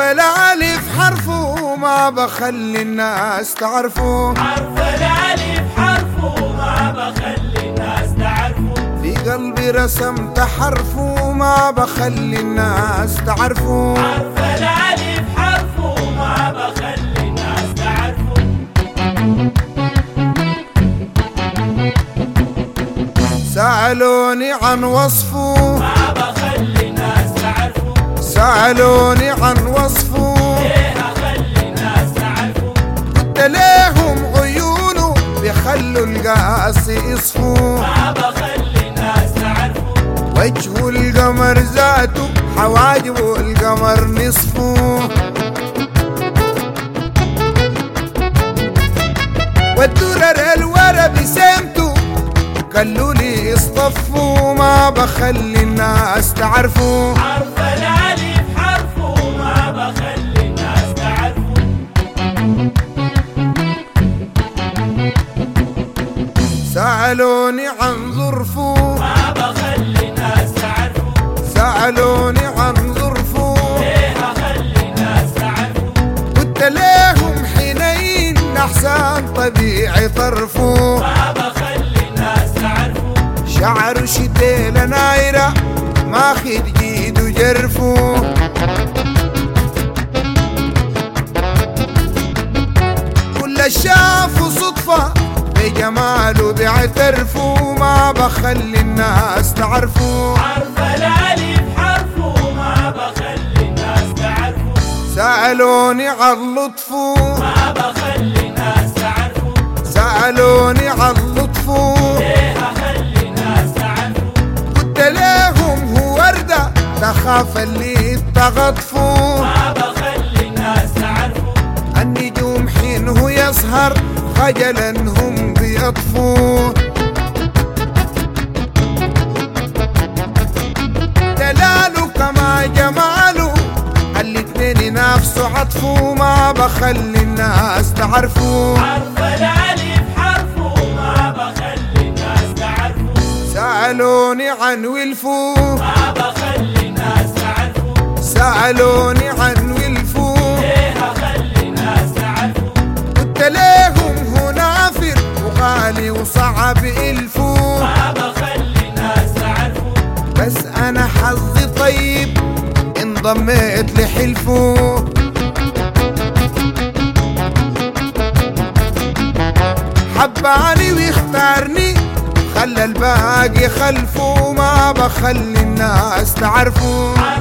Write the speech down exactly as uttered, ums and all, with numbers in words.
الألف حرفه ما بخلي الناس تعرفه، حرف الألف حرفه ما بخلي الناس تعرفه، في قلبي رسمت حرفه ما بخلي الناس تعرفه، حرف الألف حرفه ما بخلي الناس تعرفه. سألوني عن وصفه ما بخلي الناس تعرفه، سألوني عن وصفه ليه أخلي الناس تعرفه، قلت ليهم عيونه بيخلوا القاسي يصفوا، ما بخلي الناس تعرفه، وجهه القمر ذاته حواجبه القمر نصفه، والدرر الورا بسمته قالوا لي اصطفوا، ما بخلي الناس تعرفوا، حرف الألف حرفه ما بخلي الناس تعرفه. سألوني عن ظرفه ما بخلي الناس تعرفه، سألوني عن ظرفه ليه أخلي الناس تعرفه، قلت ليهم حنين أحسن طبيعي طرفه، ما بخلي الناس تعرفه، شعر شتيل نايرة ماخد جيد وجرفه، كل شافوا صدفة بجماله بيعترفوا، ما بخلي الناس تعرفوا، حرف الألف حرفه ما بخلي الناس تعرفه، سألوني عن لطفه ما بخلي الناس تعرفه، سألوني عن لطفه ليه أخلي الناس تعرفه، قلت ليهم هو وردة تخاف اللي تغطفوا، ما بخلي الناس تعرفه، النجوم حين هو يسهر خجلا هم بيطفوا، دلاله كما جماله الاتنين ينافسوا عطفوا، ما بخلي الناس تعرفوا، حرف الألف حرفه ما بخلي الناس تعرفه، سألوني عن ولفو ما بخلي الناس تعرفه، سألوني عن ولفو ليه أخلي الناس تعرفه، قلت ليهم هو نافر وغالي وصعب الفو، ما بخلي الناس تعرفه، بس انا حظي طيب انضميت لحلفه، حباني ويختارني خلى الباقي خلفه، ما بخلي الناس تعرفوا.